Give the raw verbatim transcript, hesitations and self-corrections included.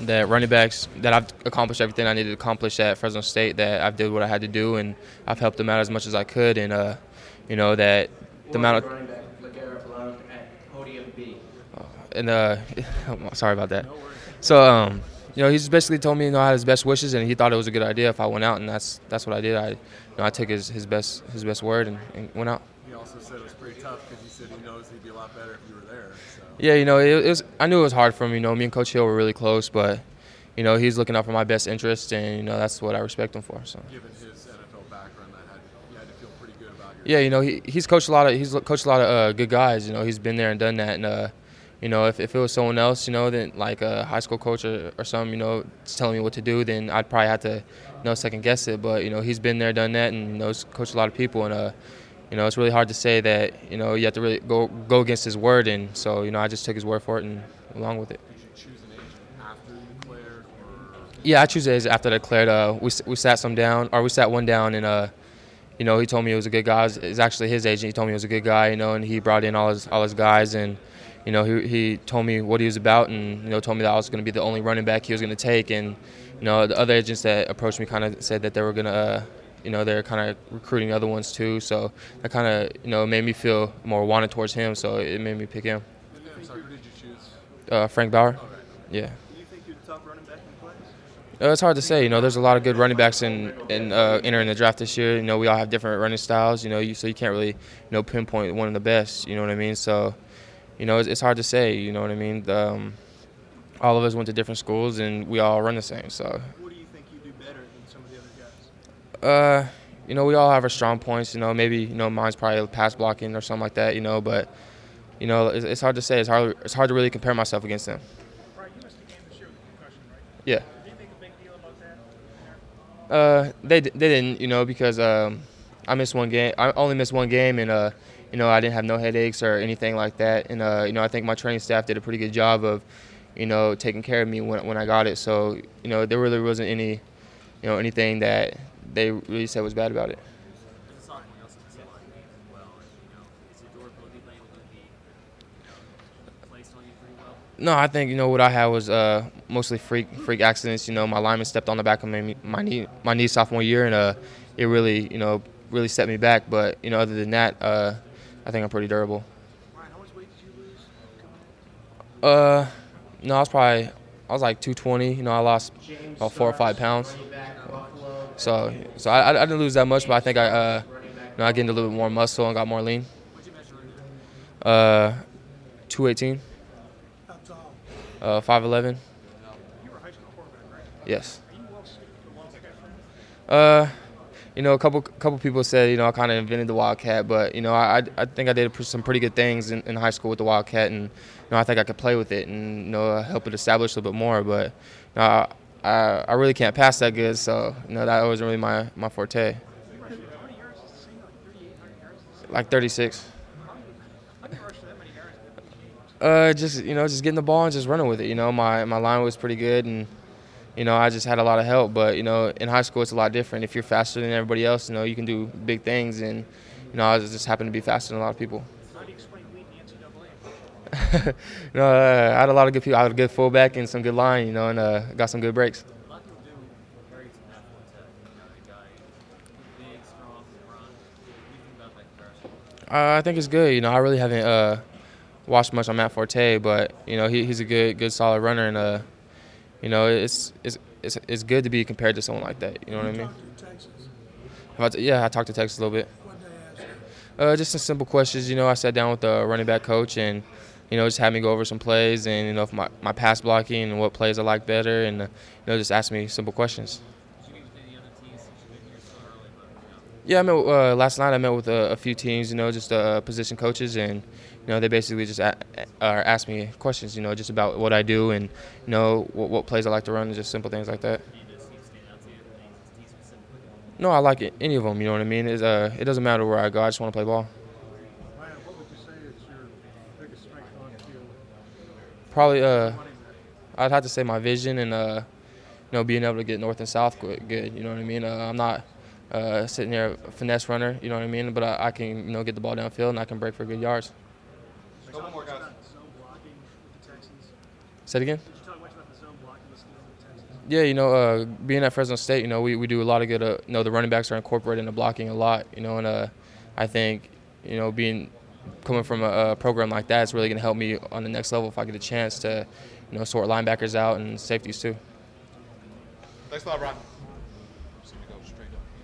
that running backs, that I've accomplished everything I needed to accomplish at Fresno State, that I've did what I had to do, and I've helped them out as much as I could, and uh, you know that the amount of running back LeGarrette Blount at podium B. and uh, sorry about that. So um, you know, he's basically told me, you know, I had his best wishes, and he thought it was a good idea if I went out, and that's that's what I did. I, you know, I took his, his best his best word and, and went out. He also said it was pretty tough because he said he knows he'd be a lot better if you were there. So. Yeah, you know, it, it was. I knew it was hard for him. You know, me and Coach Hill were really close, but you know, he's looking out for my best interest, and you know, that's what I respect him for. So. Given his N F L background, that had, you had to feel pretty good about your. Yeah, you know, he he's coached a lot of he's coached a lot of uh, good guys. You know, he's been there and done that, and uh, you know, if, if it was someone else, you know, then like a high school coach or, or something, you know, telling me what to do, then I'd probably have to, you know, second guess it. But you know, he's been there, done that, and you know, he's coached a lot of people, and uh, you know, it's really hard to say that, you know, you have to really go go against his word, and so you know, I just took his word for it and along with it. Did you choose an agent after you declared, or? Yeah, I choose it after I declared. Uh, we we sat some down, or we sat one down, and uh, you know, he told me he was a good guy. It's actually his agent. He told me he was a good guy, you know, and he brought in all his all his guys, and you know, he he told me what he was about, and you know, told me that I was going to be the only running back he was going to take, and you know, the other agents that approached me kind of said that they were going to, uh, you know, they're kind of recruiting other ones too, so that kind of, you know, made me feel more wanted towards him, so it made me pick him. Sorry, who did you choose? Uh, Frank Bauer. Okay. Yeah. Do you think you're the top running back in the class? Uh, it's hard to say. You know, there's a lot of good running backs in, in uh, entering the draft this year. You know, we all have different running styles. You know, you, so you can't really, you know, pinpoint one of the best. You know what I mean? So, you know, it's, it's hard to say. You know what I mean? Um, all of us went to different schools, and we all run the same. So, What do you think you do better than some of the other guys? uh, you know, we all have our strong points. You know, maybe you know mine's probably pass blocking or something like that. You know, but you know, it's, it's hard to say. It's hard. It's hard to really compare myself against them. Right, you missed the game this year with concussion, right? Yeah. Did they make a big deal about that? Uh, they they didn't, you know, because um, I missed one game. I only missed one game, and uh, you know, I didn't have no headaches or anything like that. And uh, you know, I think my training staff did a pretty good job of, you know, taking care of me when when I got it. So you know, there really wasn't any, you know, anything that they really said was bad about it. No, I think, you know, what I had was uh, mostly freak freak accidents. You know, my lineman stepped on the back of my, my knee my knee sophomore year, and uh, it really, you know, really set me back. But, you know, other than that, uh, I think I'm pretty durable. Ryan, how much weight did you lose? Uh, no, I was probably, I was like two twenty. You know, I lost James about four or five pounds. running back, Buffalo. So, so I, I didn't lose that much, but I think I, uh, you know, I gained a little bit more muscle and got more lean. Uh, two eighteen. How tall? Uh, five eleven. You were a high school quarterback, right? Yes. Are you well suited for the Wildcat program? Uh, you know, a couple couple people said, you know, I kind of invented the Wildcat, but you know, I I think I did some pretty good things in, in high school with the Wildcat, and you know, I think I could play with it and you know help it establish a little bit more. But you know, I I, I really can't pass that good, so you know that wasn't really my my forte. How many yards is the same? Like thirty-eight hundred yards? Like thirty-six. How do you rush that many yards in these games? Uh, just you know, just getting the ball and just running with it. You know, my my line was pretty good, and you know, I just had a lot of help. But you know, in high school, it's a lot different. If you're faster than everybody else, you know, you can do big things, and you know, I just happened to be faster than a lot of people. How do you explain leading the N C double A? you know, uh, I had a lot of good people. I had a good fullback and some good line, you know, and uh, got some good breaks. A lot of people do compare you to Matt Forte, you know, the guy big, strong, run. What do you think about that comparison? Uh, I think it's good. You know, I really haven't uh, watched much on Matt Forte, but you know, he, he's a good, good, solid runner, and uh, you know, it's it's it's it's good to be compared to someone like that. You know what I mean? Talked to Texas. Have I t- yeah, I talked to Texas a little bit. What they asked you? Uh, just some simple questions. You know, I sat down with the running back coach, and you know, just had me go over some plays, and you know, if my, my pass blocking and what plays I like better, and uh, you know, just ask me simple questions. Did you meet with any other teams since you've been here so early? But, you know, Yeah, I met uh, last night. I met with a, a few teams, you know, just uh, position coaches, and you know, they basically just a- uh, asked me questions, you know, just about what I do and you know what, what plays I like to run, and just simple things like that. any of those teams stand out to you? Any teams specifically? No, I like it, any of them. You know what I mean? It's, uh, it doesn't matter where I go. I just want to play ball. Ryan, what would you say is your biggest strength on the field? Probably, uh, I'd have to say my vision and uh, you know, being able to get north and south good. good you know what I mean? Uh, I'm not uh, sitting there a finesse runner. You know what I mean? But I, I can, you know, get the ball downfield and I can break for good yards. Couple more guys. Zone blocking with the Texans. Say it again. Did you talk much about the zone blocking with the Steelers? Yeah, you know, uh, being at Fresno State, you know, we, we do a lot of good. Uh, you know, the running backs are incorporated into blocking a lot. You know, and uh, I think, you know, being coming from a, a program like that is really going to help me on the next level if I get a chance to, you know, sort linebackers out and safeties too. Thanks a lot, Ron. Just gonna go straight up.